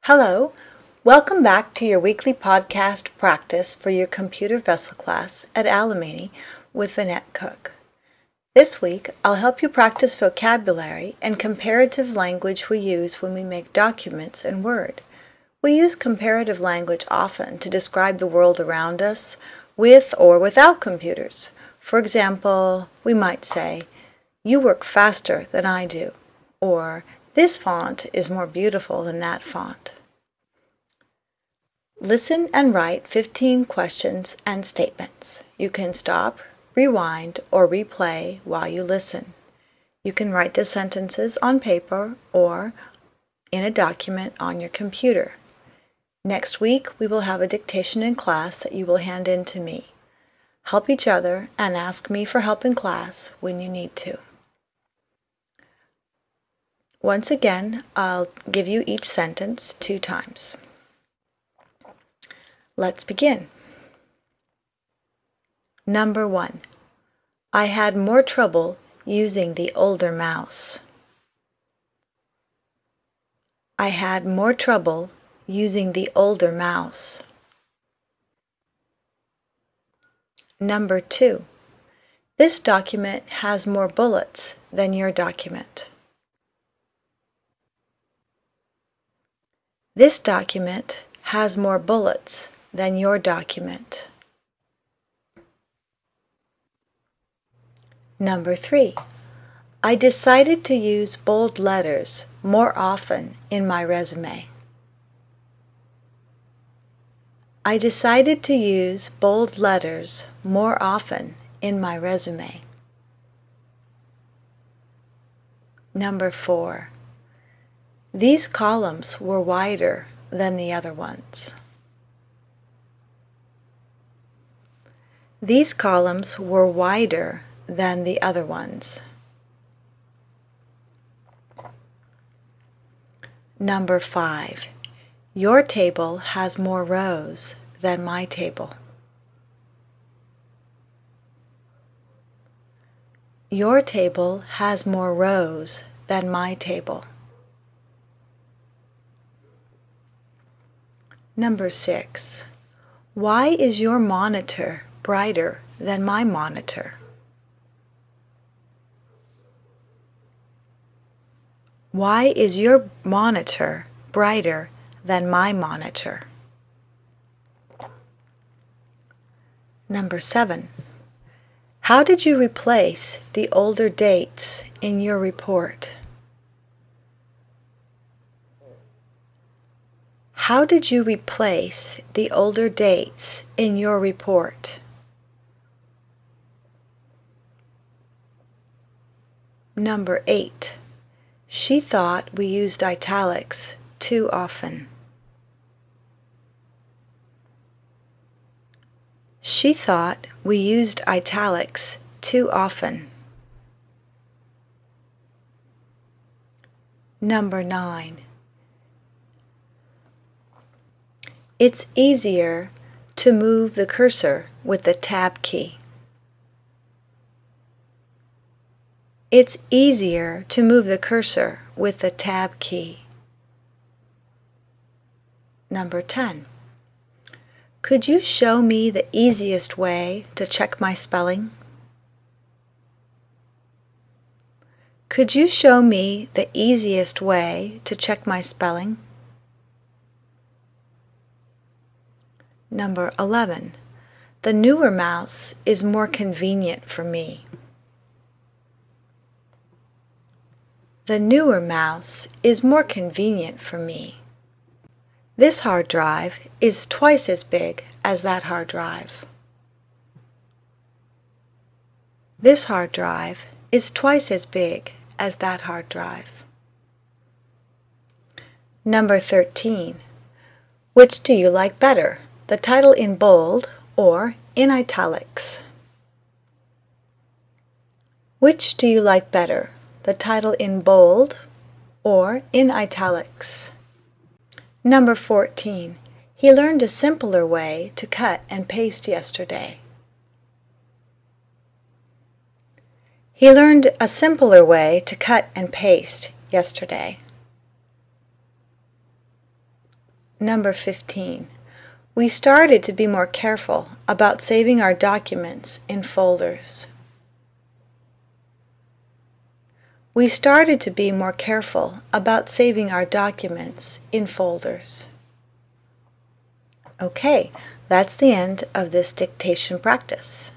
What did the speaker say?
Hello, welcome back to your weekly podcast practice for your computer vessel class at Alemany with Vinette Cook. This week, I'll help you practice vocabulary and comparative language we use when we make documents in Word. We use comparative language often to describe the world around us with or without computers. For example, we might say, "You work faster than I do," or "This font is more beautiful than that font." Listen and write 15 questions and statements. You can stop, rewind, or replay while you listen. You can write the sentences on paper or in a document on your computer. Next week, we will have a dictation in class that you will hand in to me. Help each other and ask me for help in class when you need to. Once again, I'll give you each sentence 2 times. Let's begin. Number 1. I had more trouble using the older mouse. I had more trouble using the older mouse. Number 2. This document has more bullets than your document. This document has more bullets than your document. Number 3. I decided to use bold letters more often in my resume. I decided to use bold letters more often in my resume. Number 4. These columns were wider than the other ones. These columns were wider than the other ones. Number 5. Your table has more rows than my table. Your table has more rows than my table. Number 6. Why is your monitor brighter than my monitor? Why is your monitor brighter than my monitor? Number 7. How did you replace the older dates in your report? How did you replace the older dates in your report? Number 8. She thought we used italics too often. She thought we used italics too often. Number 9. It's easier to move the cursor with the Tab key. It's easier to move the cursor with the Tab key. Number 10. Could you show me the easiest way to check my spelling? Could you show me the easiest way to check my spelling? Number 11. The newer mouse is more convenient for me. The newer mouse is more convenient for me. This hard drive is twice as big as that hard drive. This hard drive is twice as big as that hard drive. Number 13. Which do you like better, the title in bold or in italics? Which do you like better, the title in bold or in italics? Number 14. He learned a simpler way to cut and paste yesterday. He learned a simpler way to cut and paste yesterday. Number 15. We started to be more careful about saving our documents in folders. We started to be more careful about saving our documents in folders. Okay, that's the end of this dictation practice.